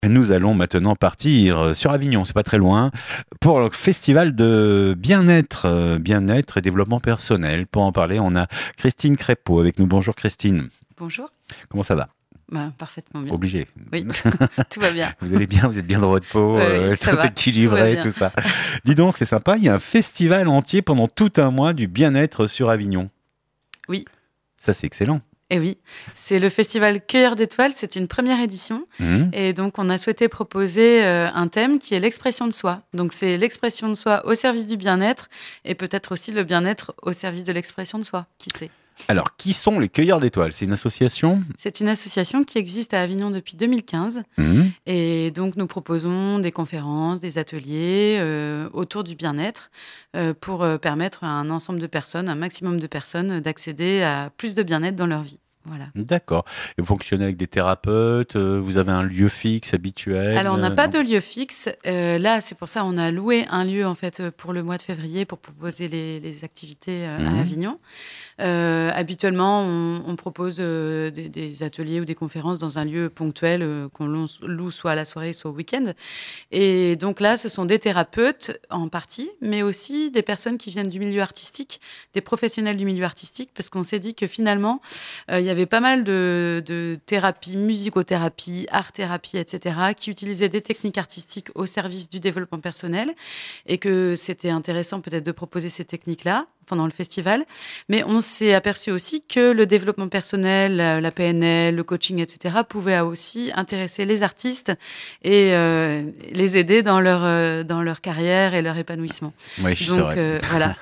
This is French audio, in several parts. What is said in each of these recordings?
Nous allons maintenant partir sur Avignon, c'est pas très loin, pour le festival de bien-être et développement personnel. Pour en parler, on a Christine Crépeau avec nous. Bonjour Christine. Bonjour. Comment ça va ? Parfaitement bien. Obligé. Oui, tout va bien. Vous allez bien, vous êtes bien dans votre peau, Oui, tout équilibré, tout ça. Dis donc, c'est sympa, il y a un festival entier pendant tout un mois du bien-être sur Avignon. Oui. Ça, c'est excellent. Et oui, c'est le festival Cueilleur d'étoiles, c'est une première édition. Et donc, on a souhaité proposer un thème qui est l'expression de soi. Donc, c'est l'expression de soi au service du bien-être et peut-être aussi le bien-être au service de l'expression de soi, qui sait. Alors, qui sont les Cueilleurs d'étoiles ? C'est une association ? C'est une association qui existe à Avignon depuis 2015. Et donc, nous proposons des conférences, des ateliers autour du bien-être pour permettre à un ensemble de personnes, un maximum de personnes, d'accéder à plus de bien-être dans leur vie. Voilà. D'accord. Et vous fonctionnez avec des thérapeutes, vous avez un lieu fixe, habituel ? Alors, on n'a pas de lieu fixe. Là, c'est pour ça qu'on a loué un lieu en fait, pour le mois de février pour proposer les activités à Avignon. Habituellement, on propose des ateliers ou des conférences dans un lieu ponctuel qu'on loue soit à la soirée, soit au week-end. Et donc là, ce sont des thérapeutes en partie, mais aussi des personnes qui viennent du milieu artistique, des professionnels du milieu artistique, parce qu'on s'est dit que finalement, il y avait pas mal de thérapies, musicothérapie, art-thérapie, etc., qui utilisaient des techniques artistiques au service du développement personnel et que c'était intéressant peut-être de proposer ces techniques-là pendant le festival. Mais on s'est aperçu aussi que le développement personnel, la PNL, le coaching, etc., pouvaient aussi intéresser les artistes et les aider dans leur carrière et leur épanouissement. Oui, c'est vrai. Voilà.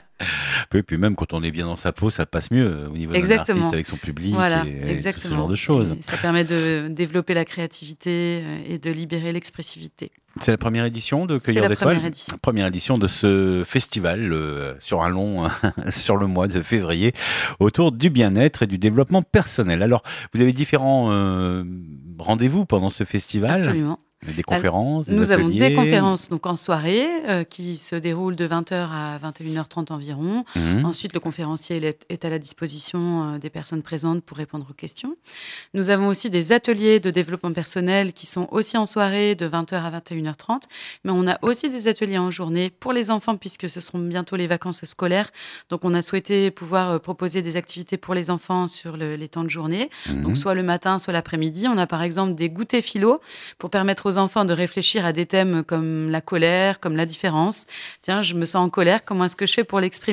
Et puis même quand on est bien dans sa peau, ça passe mieux au niveau d'un artiste avec son public et tout ce genre de choses. Et ça permet de développer la créativité et de libérer l'expressivité. C'est la première édition de Cueilleurs d'étoiles. Première édition de ce festival sur sur le mois de février autour du bien-être et du développement personnel. Alors, vous avez différents rendez-vous pendant ce festival ? Absolument. Des conférences, des ateliers. Nous avons des conférences donc en soirée qui se déroulent de 20h à 21h30 environ. Ensuite, le conférencier est à la disposition des personnes présentes pour répondre aux questions. Nous avons aussi des ateliers de développement personnel qui sont aussi en soirée de 20h à 21h30. Mais on a aussi des ateliers en journée pour les enfants puisque ce seront bientôt les vacances scolaires. Donc, on a souhaité pouvoir proposer des activités pour les enfants sur les temps de journée. Donc, soit le matin, soit l'après-midi. On a par exemple des goûters philo pour permettre aux enfants de réfléchir à des thèmes comme la colère, comme la différence. Tiens, je me sens en colère, comment est-ce que je fais pour l'exprimer ?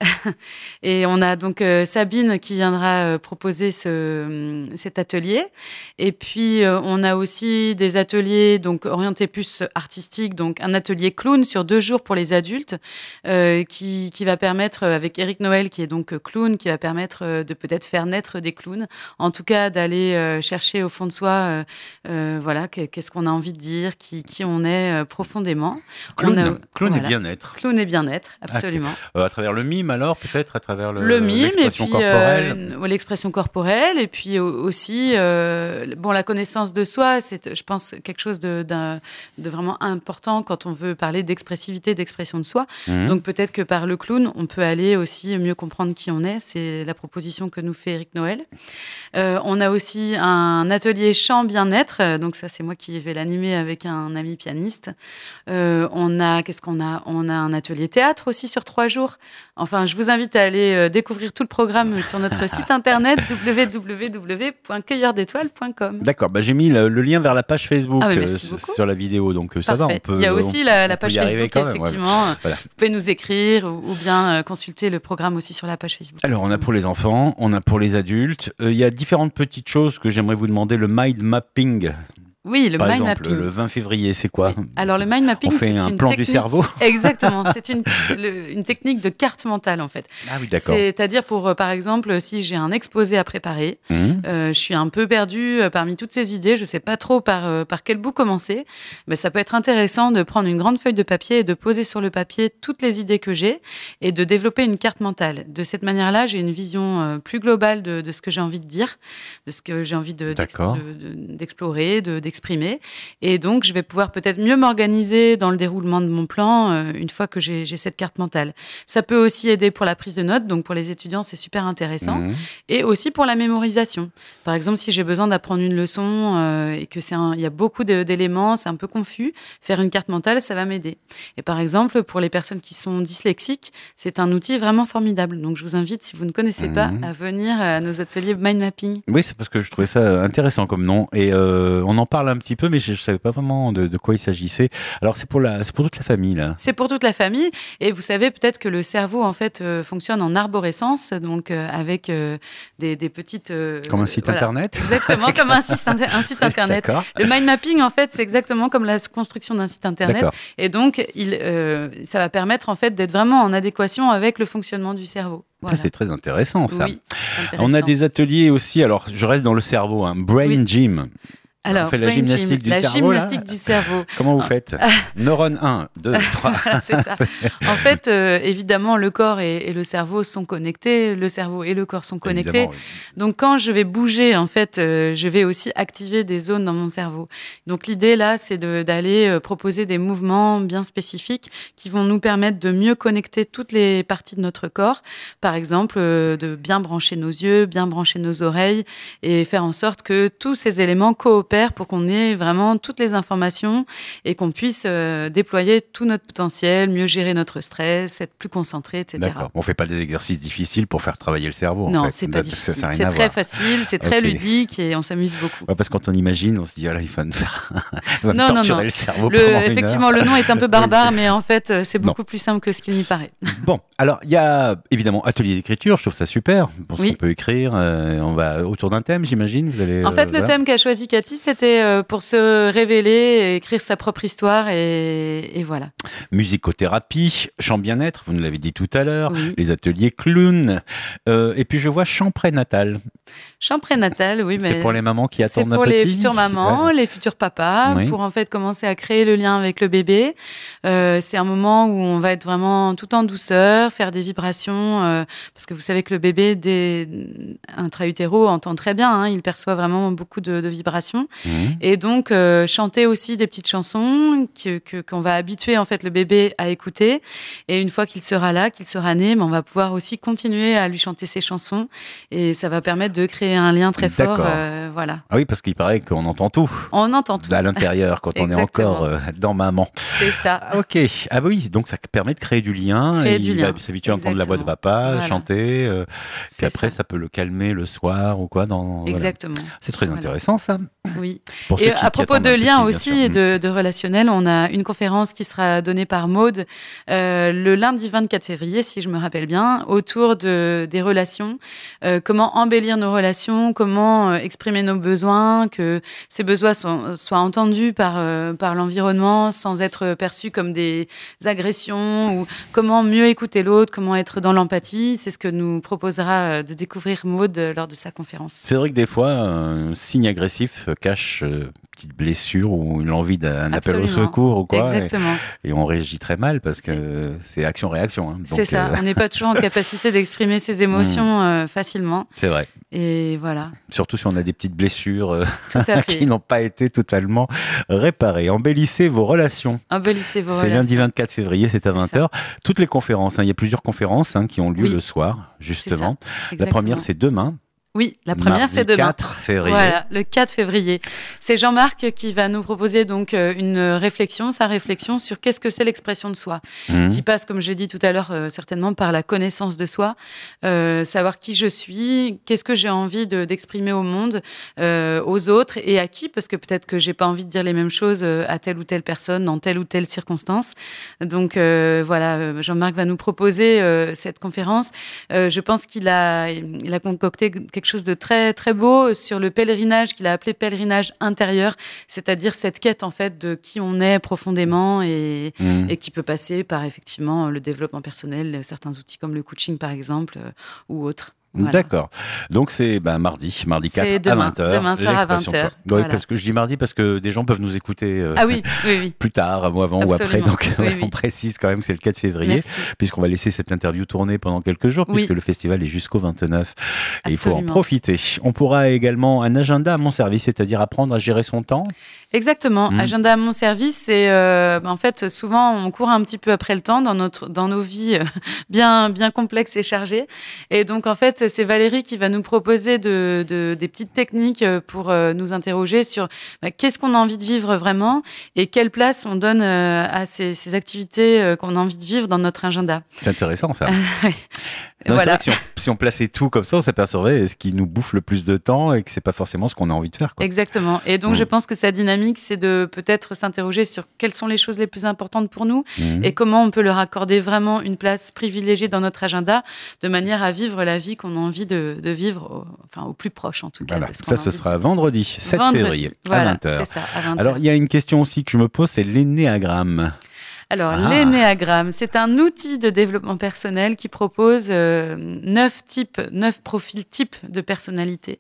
Et on a donc Sabine qui viendra proposer cet atelier. Et puis, on a aussi des ateliers donc orientés plus artistiques, donc un atelier clown sur 2 jours pour les adultes qui va permettre, avec Eric Noël qui est donc clown, qui va permettre de peut-être faire naître des clowns. En tout cas, d'aller chercher au fond de soi, voilà, qu'est-ce qu'on a envie de dire, qui on est profondément. Clown et bien-être. Clown et bien-être, absolument. À travers le mime alors, peut-être à travers l'expression corporelle. L'expression corporelle, et puis aussi, la connaissance de soi, c'est, je pense, quelque chose de vraiment important quand on veut parler d'expressivité, d'expression de soi. Donc peut-être que par le clown, on peut aller aussi mieux comprendre qui on est. C'est la proposition que nous fait Eric Noël. On a aussi un atelier chant bien-être, donc ça c'est moi qui vais l'animer avec un ami pianiste. On a un atelier théâtre aussi sur 3 jours. Enfin, je vous invite à aller découvrir tout le programme sur notre site internet www.cueilleurdétoiles.com. D'accord, j'ai mis le lien vers la page Facebook sur la vidéo, donc ça va. Il y a aussi la page Facebook, effectivement. Ouais. Voilà. Vous pouvez nous écrire ou bien consulter le programme aussi sur la page Facebook. Alors, on a pour les enfants, on a pour les adultes. Il y a différentes petites choses que j'aimerais vous demander. Le mind mapping. Oui, le Par mind exemple, mapping. Le 20 février, c'est quoi ? Oui. Alors, le mind mapping, c'est un plan du cerveau. Exactement, c'est une technique de carte mentale, en fait. Ah oui, d'accord. C'est-à-dire par exemple, si j'ai un exposé à préparer, je suis un peu perdue parmi toutes ces idées, je ne sais pas trop par quel bout commencer, mais ça peut être intéressant de prendre une grande feuille de papier et de poser sur le papier toutes les idées que j'ai et de développer une carte mentale. De cette manière-là, j'ai une vision plus globale de ce que j'ai envie de dire, de ce que j'ai envie d'explorer, d'exprimer exprimer. Et donc, je vais pouvoir peut-être mieux m'organiser dans le déroulement de mon plan une fois que j'ai cette carte mentale. Ça peut aussi aider pour la prise de notes. Donc, pour les étudiants, c'est super intéressant. Et aussi pour la mémorisation. Par exemple, si j'ai besoin d'apprendre une leçon et que il y a beaucoup d'éléments, c'est un peu confus, faire une carte mentale, ça va m'aider. Et par exemple, pour les personnes qui sont dyslexiques, c'est un outil vraiment formidable. Donc, je vous invite, si vous ne connaissez pas, à venir à nos ateliers mind mapping. Oui, c'est parce que je trouvais ça intéressant comme nom. Et on en parle un petit peu, mais je ne savais pas vraiment de quoi il s'agissait. Alors, c'est pour toute la famille, là. C'est pour toute la famille. Et vous savez peut-être que le cerveau, en fait, fonctionne en arborescence, donc avec des petites... comme un site internet. Exactement, comme un site internet. Le mind mapping, en fait, c'est exactement comme la construction d'un site internet. Et donc, ça va permettre, en fait, d'être vraiment en adéquation avec le fonctionnement du cerveau. Voilà. Ça, c'est très intéressant, ça. Oui, intéressant. On a des ateliers aussi, alors je reste dans le cerveau, Brain Gym. Alors, on fait la gymnastique du cerveau. Du cerveau. Comment vous faites? Neurone 1, 2, 3. C'est ça. En fait, évidemment, le corps et le cerveau sont connectés. Le cerveau et le corps sont connectés. Oui. Donc, quand je vais bouger, en fait, je vais aussi activer des zones dans mon cerveau. Donc, l'idée, là, c'est d'aller proposer des mouvements bien spécifiques qui vont nous permettre de mieux connecter toutes les parties de notre corps. Par exemple, de bien brancher nos yeux, bien brancher nos oreilles et faire en sorte que tous ces éléments coopèrent pour qu'on ait vraiment toutes les informations et qu'on puisse déployer tout notre potentiel, mieux gérer notre stress, être plus concentré, etc. D'accord. On ne fait pas des exercices difficiles pour faire travailler le cerveau. Non, en fait. C'est pas difficile. C'est très facile, c'est très ludique et on s'amuse beaucoup. Ouais, parce que quand on imagine, on se dit, il va me faire torturer le cerveau pendant effectivement, le nom est un peu barbare, mais en fait, c'est beaucoup plus simple que ce qu'il n'y paraît. Bon, alors il y a évidemment atelier d'écriture, je trouve ça super, pour ce qu'on peut écrire. On va autour d'un thème, j'imagine. Vous allez. En fait, le thème qu'a choisi Cathy, c'était pour se révéler, écrire sa propre histoire et voilà. Musicothérapie, chant bien-être, vous nous l'avez dit tout à l'heure, les ateliers clown, et puis je vois chant prénatal. Chant prénatal, oui. C'est pour les mamans qui attendent un petit. C'est pour les futures mamans, les futurs papas, pour en fait commencer à créer le lien avec le bébé. C'est un moment où on va être vraiment tout en douceur, faire des vibrations, parce que vous savez que le bébé intra-utéro entend très bien, il perçoit vraiment beaucoup de vibrations. Et donc, chanter aussi des petites chansons qu'on va habituer en fait le bébé à écouter. Et une fois qu'il sera là, qu'il sera né, on va pouvoir aussi continuer à lui chanter ses chansons. Et ça va permettre de créer un lien très fort. Voilà. Ah oui, parce qu'il paraît qu'on entend tout. On entend tout. À l'intérieur, quand on est encore dans maman. C'est ça. Ok. Ah oui, donc ça permet de créer du lien. Il va s'habituer à entendre la voix de papa, chanter. Puis après, ça peut le calmer le soir ou quoi. Exactement. Voilà. C'est très intéressant, ça. Oui. Et à propos de lien aussi et de relationnel, on a une conférence qui sera donnée par Maude le lundi 24 février, si je me rappelle bien, autour des relations. Comment embellir nos relations, comment exprimer nos besoins, que ces besoins soient entendus par l'environnement sans être perçus comme des agressions, ou comment mieux écouter l'autre, comment être dans l'empathie. C'est ce que nous proposera de découvrir Maude lors de sa conférence. C'est vrai que des fois, un signe agressif cache une petite blessure ou l'envie d'un appel au secours ou quoi. Exactement. Et on réagit très mal parce que c'est action-réaction. C'est ça. On n'est pas toujours en capacité d'exprimer ses émotions facilement. C'est vrai. Et voilà. Surtout si on a des petites blessures qui n'ont pas été totalement réparées. Embellissez vos relations. C'est lundi 24 février, c'est à 20h. Toutes les conférences, il y a plusieurs conférences qui ont lieu le soir, justement. La première, c'est demain. Oui, la première, c'est demain. 4 février. Voilà, le 4 février. C'est Jean-Marc qui va nous proposer donc sa réflexion sur qu'est-ce que c'est l'expression de soi, qui passe, comme j'ai dit tout à l'heure, certainement par la connaissance de soi, savoir qui je suis, qu'est-ce que j'ai envie d'exprimer au monde, aux autres et à qui, parce que peut-être que j'ai pas envie de dire les mêmes choses à telle ou telle personne dans telle ou telle circonstance. Donc voilà, Jean-Marc va nous proposer cette conférence. Je pense qu'il a concocté quelque chose de très très beau sur le pèlerinage qu'il a appelé pèlerinage intérieur, c'est-à-dire cette quête en fait de qui on est profondément et qui peut passer par effectivement le développement personnel, certains outils comme le coaching par exemple ou autres. Voilà. D'accord. Donc c'est mardi 4 demain, à 20h. Demain soir à 20h. Voilà. Parce que je dis mardi parce que des gens peuvent nous écouter plus tard, avant Absolument. ou après. Donc on précise quand même que c'est le 4 février, puisqu'on va laisser cette interview tourner pendant quelques jours, puisque le festival est jusqu'au 29. Et il faut en profiter. On pourra également un agenda à mon service, c'est-à-dire apprendre à gérer son temps. Exactement. Agenda à mon service, c'est en fait souvent on court un petit peu après le temps dans nos vies bien complexes et chargées. Et donc en fait c'est Valérie qui va nous proposer des petites techniques pour nous interroger sur qu'est-ce qu'on a envie de vivre vraiment et quelle place on donne à ces activités qu'on a envie de vivre dans notre agenda. C'est intéressant ça. Non, voilà. C'est vrai que si on plaçait tout comme ça, on s'apercevrait ce qui nous bouffe le plus de temps et que c'est pas forcément ce qu'on a envie de faire, quoi. Exactement. Et donc, je pense que sa dynamique, c'est de peut-être s'interroger sur quelles sont les choses les plus importantes pour nous et comment on peut leur accorder vraiment une place privilégiée dans notre agenda de manière à vivre la vie qu'on a envie de vivre au plus proche, en tout cas. Voilà. Ça, ce sera vendredi 7 février voilà, à 20h. C'est ça, à 20h. Alors, il y a une question aussi que je me pose, c'est l'énéagramme. Alors, l'énéagramme, c'est un outil de développement personnel qui propose 9 profils types de personnalité.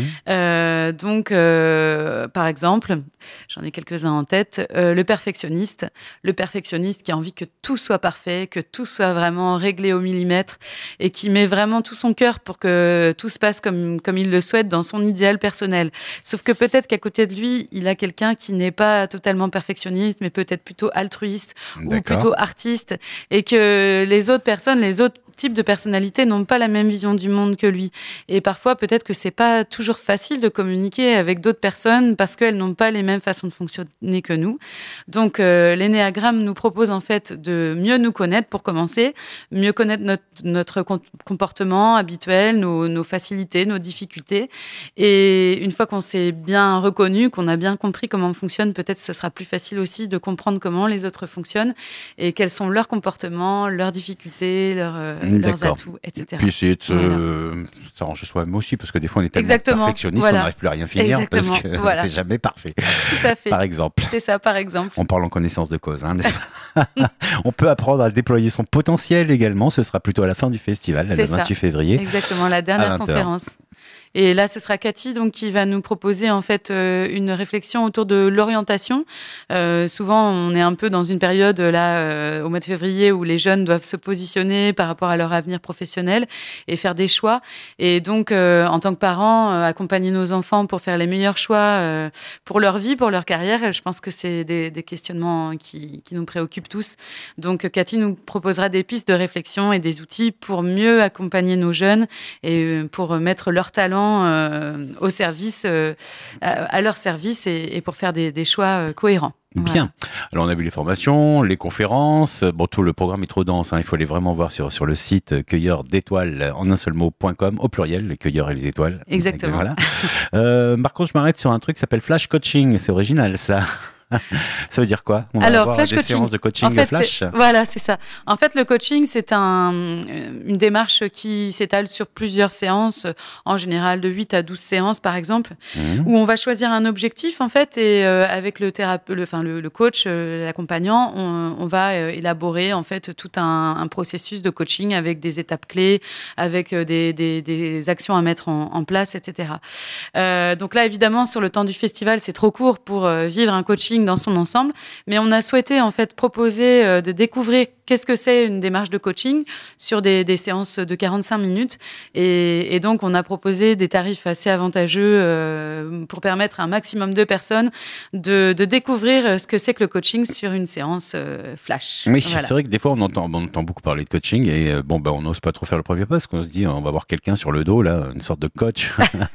Donc, par exemple, j'en ai quelques-uns en tête, le perfectionniste qui a envie que tout soit parfait, que tout soit vraiment réglé au millimètre et qui met vraiment tout son cœur pour que tout se passe comme il le souhaite dans son idéal personnel. Sauf que peut-être qu'à côté de lui, il a quelqu'un qui n'est pas totalement perfectionniste, mais peut-être plutôt altruiste ou plutôt artiste, et que les autres types de personnalités n'ont pas la même vision du monde que lui. Et parfois, peut-être que c'est pas toujours facile de communiquer avec d'autres personnes parce qu'elles n'ont pas les mêmes façons de fonctionner que nous. Donc, l'énéagramme nous propose en fait de mieux nous connaître pour commencer, mieux connaître notre comportement habituel, nos facilités, nos difficultés. Et une fois qu'on s'est bien reconnu, qu'on a bien compris comment on fonctionne, peut-être que ce sera plus facile aussi de comprendre comment les autres fonctionnent et quels sont leurs comportements, leurs difficultés, leurs atouts, etc. Puis essayer de s'arranger soi-même aussi, parce que des fois on est tellement perfectionniste qu'on n'arrive plus à rien finir. Exactement. Parce que c'est jamais parfait. Tout à fait. Par exemple. C'est ça, par exemple. On parle en connaissance de cause, n'est-ce pas? On peut apprendre à déployer son potentiel également. Ce sera plutôt à la fin du festival, le 28 février. Exactement, la dernière conférence. Et là, ce sera Cathy donc, qui va nous proposer en fait une réflexion autour de l'orientation. Souvent, on est un peu dans une période là au mois de février où les jeunes doivent se positionner par rapport à leur avenir professionnel et faire des choix. Et donc, en tant que parents, accompagner nos enfants pour faire les meilleurs choix pour leur vie, pour leur carrière, je pense que c'est des questionnements qui nous préoccupent tous. Donc, Cathy nous proposera des pistes de réflexion et des outils pour mieux accompagner nos jeunes et pour mettre leur talent au service, à leur service et pour faire des choix cohérents. Bien. Voilà. Alors, on a vu les formations, les conférences. Bon, tout le programme est trop dense. Il faut aller vraiment voir sur le site cueilleur d'étoiles en un seul mot.com au pluriel, les cueilleurs et les étoiles. Exactement. Voilà. Par contre, je m'arrête sur un truc qui s'appelle Flash Coaching. C'est original, ça. Ça veut dire quoi? On va avoir des séances de coaching de flash. Voilà, c'est ça. En fait, le coaching, c'est une démarche qui s'étale sur plusieurs séances, en général de 8 à 12 séances, par exemple, où on va choisir un objectif, en fait, et avec le coach, l'accompagnant, on va élaborer, en fait, tout un processus de coaching avec des étapes clés, avec des actions à mettre en place, etc. Donc là, évidemment, sur le temps du festival, c'est trop court pour vivre un coaching dans son ensemble, mais on a souhaité en fait proposer de découvrir qu'est-ce que c'est une démarche de coaching sur des séances de 45 minutes et donc on a proposé des tarifs assez avantageux pour permettre à un maximum de personnes de découvrir ce que c'est que le coaching sur une séance flash. Oui, voilà. C'est vrai que des fois on entend beaucoup parler de coaching et on n'ose pas trop faire le premier pas parce qu'on se dit on va voir quelqu'un sur le dos là, une sorte de coach.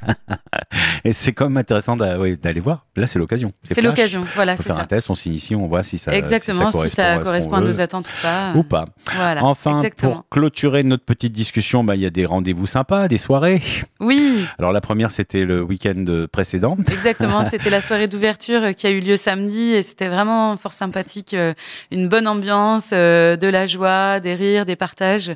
Et c'est quand même intéressant d'aller voir. Là, c'est l'occasion. C'est l'occasion, voilà, c'est ça. On fait un test, on s'initie, on voit si ça correspond à nos attentes ou pas. Ou pas. Voilà, enfin, exactement. Pour clôturer notre petite discussion, il y a des rendez-vous sympas, des soirées. Oui. Alors, la première, c'était le week-end précédent. Exactement, c'était la soirée d'ouverture qui a eu lieu samedi et c'était vraiment fort sympathique. Une bonne ambiance, de la joie, des rires, des partages.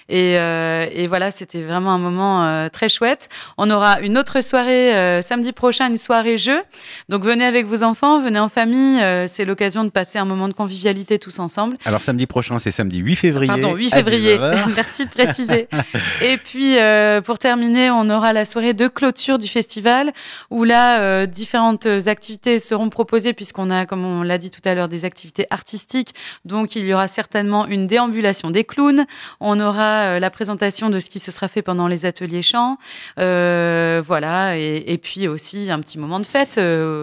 Et voilà, c'était vraiment un moment très chouette. On aura une autre soirée samedi prochain, une soirée jeu. Donc, venez avec vos enfants, venez en famille. C'est l'occasion de passer un moment de convivialité tous ensemble. Alors, samedi prochain, c'est samedi 8 février. Pardon, 8 février. Merci de préciser. Et puis, pour terminer, on aura la soirée de clôture du festival où là, différentes activités seront proposées puisqu'on a, comme on l'a dit tout à l'heure, des activités artistiques. Donc, il y aura certainement une déambulation des clowns. On aura la présentation de ce qui se sera fait pendant les ateliers chant. Voilà. Et puis aussi un petit moment de fête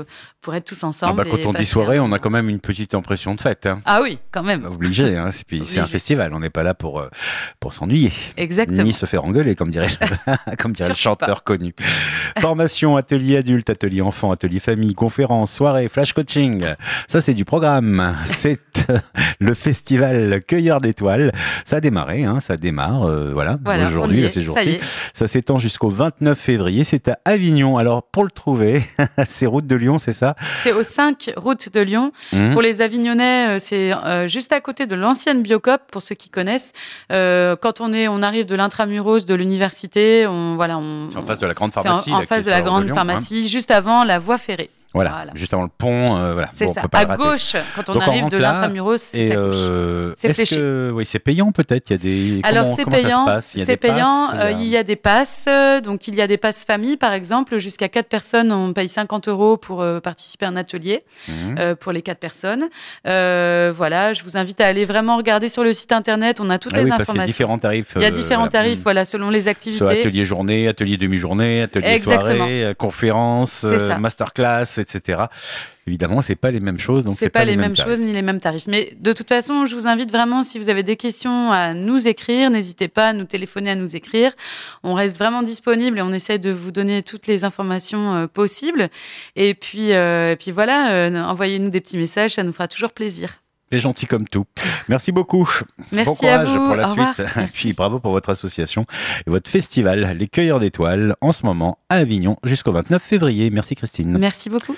pour être tous ensemble. Quand on dit soirée, on a quand même une petite impression de fête. Hein. Ah oui, quand même. Obligé. Hein. C'est un festival. On n'est pas là pour s'ennuyer. Exactement. Ni se faire engueuler, comme dirait le chanteur connu. Formation, atelier adulte, atelier enfant, atelier famille, conférence, soirée, flash coaching. Ça, c'est du programme. C'est le festival Cueilleur d'étoiles. Ça a démarré. Hein. Ça démarre. Voilà. Aujourd'hui, ces jours-ci. Ça s'étend jusqu'au 29 février. C'est à Avignon. Alors, pour le trouver, c'est route de Lyon, c'est ça ? C'est aux 5 routes de Lyon. Pour les Avignonnais, c'est juste à côté de l'ancienne Biocoop, pour ceux qui connaissent. Quand on arrive de l'intramuros de l'université, c'est en face de la grande pharmacie. En face de la grande pharmacie, juste avant la voie ferrée. Voilà, juste avant le pont. C'est ça, à gauche, quand on arrive de l'intramuros, c'est à gauche. C'est fléché. Oui, c'est payant peut-être. Il y a des. Alors c'est payant. C'est payant. Il y a des passes. Donc il y a des passes famille, par exemple, jusqu'à 4 personnes, on paye 50 € pour participer à un atelier pour les 4 personnes. Voilà, je vous invite à aller vraiment regarder sur le site internet. On a toutes les informations. Il y a différents tarifs. Il y a différents tarifs, selon les activités. Soit atelier journée, atelier demi-journée, atelier soirée, conférence, masterclass, etc. Évidemment, c'est pas les mêmes choses, donc c'est pas les mêmes choses ni les mêmes tarifs. Mais de toute façon, je vous invite vraiment, si vous avez des questions, à nous écrire. N'hésitez pas à nous téléphoner, à nous écrire. On reste vraiment disponible et on essaie de vous donner toutes les informations possibles. Et puis voilà, envoyez-nous des petits messages, ça nous fera toujours plaisir. C'est gentil comme tout. Merci beaucoup. Merci bon courage à vous. Pour la suite. Et puis bravo pour votre association et votre festival, les Cueilleurs d'étoiles, en ce moment à Avignon jusqu'au 29 février. Merci Christine. Merci beaucoup.